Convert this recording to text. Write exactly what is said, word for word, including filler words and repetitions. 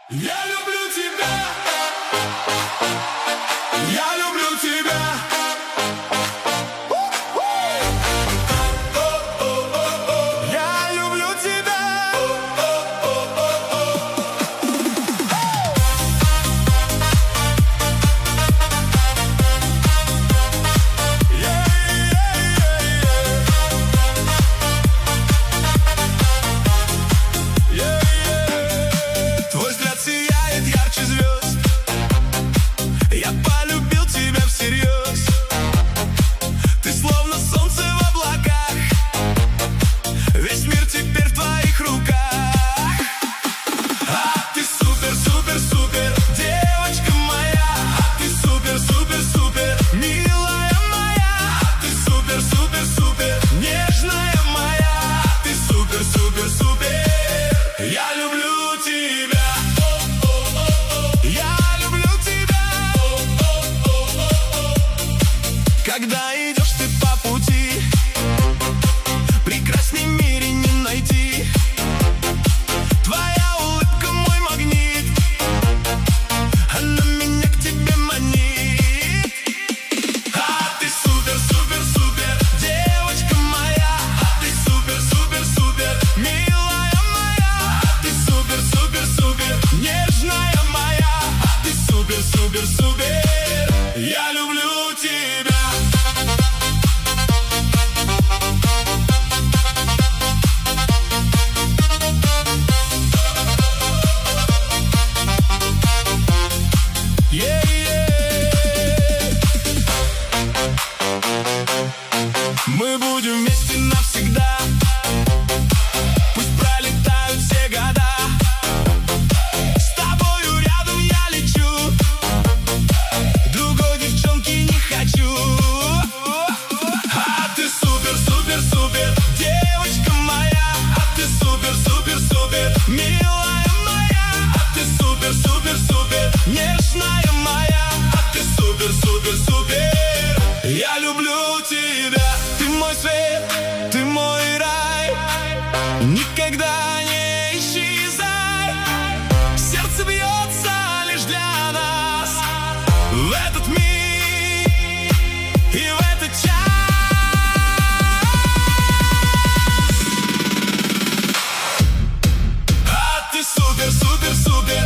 Я люблю тебя, я люблю тебя. Я люблю тебя. Твой взгляд сияет ярче звезд. Я полюбил тебя всерьез. Ты словно солнце в облаках. Весь мир теперь в твоих руках. А ты супер, супер, супер, девочка моя. А ты супер, супер, супер, милая моя. А ты супер, супер, супер, нежная моя. А ты супер, супер, супер. Я люблю тебя. Я люблю тебя. Когда идешь ты по пути, прекрасней в мире не найти. Твоя улыбка мой магнит, она меня к тебе манит. А ты супер, супер, супер, девочка моя. А ты супер, супер, супер, милая моя. А ты супер, супер, супер, нежная моя. А ты супер, супер, супер. Я люблю тебя. Мы будем вместе навсегда. Пусть пролетают все года. С тобою рядом я лечу. Другой девчонки не хочу. А ты супер, супер, супер, девочка моя. А ты супер, супер, супер, милая моя. А ты супер, супер, супер, нежная моя. А ты супер, супер, супер. Я люблю тебя. Ты мой свет, ты мой рай. Никогда не исчезай. Сердце бьется лишь для нас. В этот миг и в этот час. А ты супер, супер, супер,